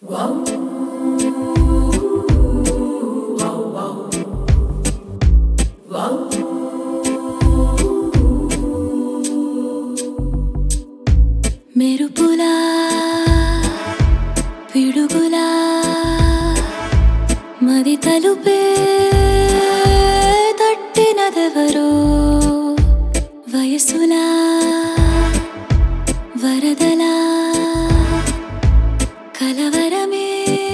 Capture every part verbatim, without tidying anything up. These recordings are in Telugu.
మెరుపులా పిడుగులా మది తలుపే తట్టినదెవరో వయసులా వరదలా కలవరమే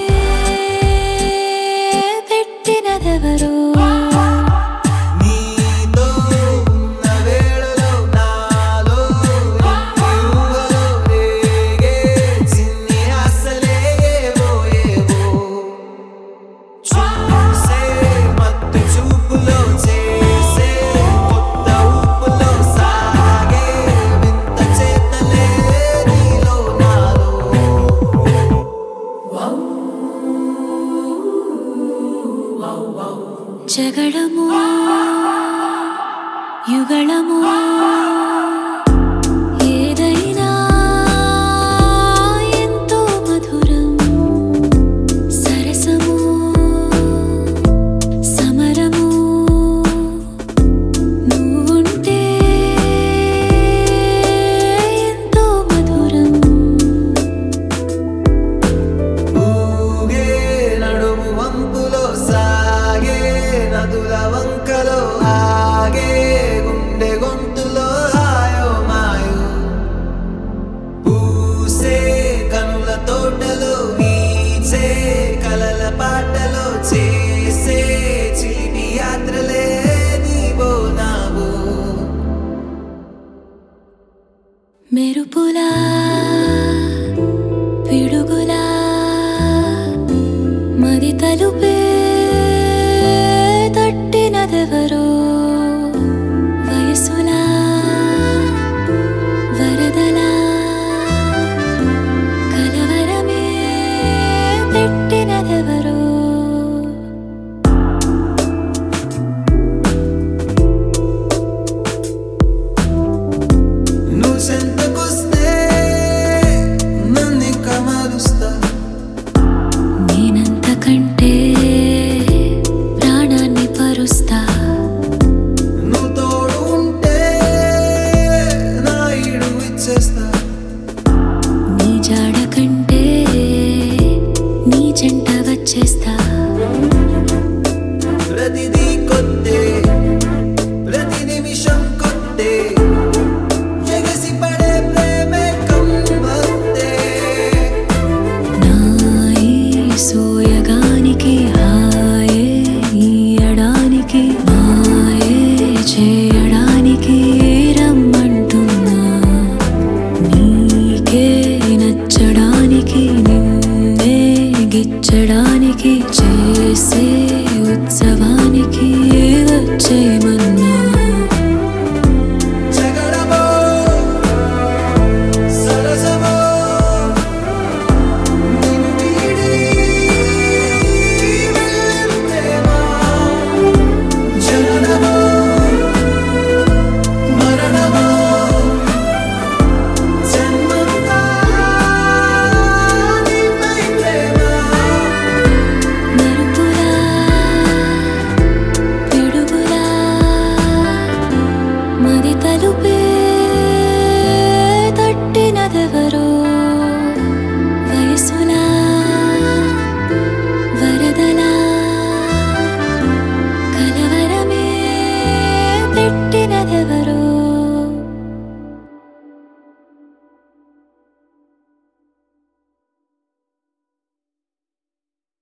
పెట్టినదెవరో జగడము యుగళము ఏదైనా ఎంతో మధురం సరసము సమరము నువ్వుంటే ఎంతో మధురం ఊగే నడుము వంపులో సాగే నదుల వంకలో ఆగే గుండె గొంతులో హాయో మాయో పూసే కనుల తోటలో వీచే కలల పాటలో చేసే చిలిపి యాత్రలే నీవో నావో మెరుపులా పిడుగులా మది తలుపే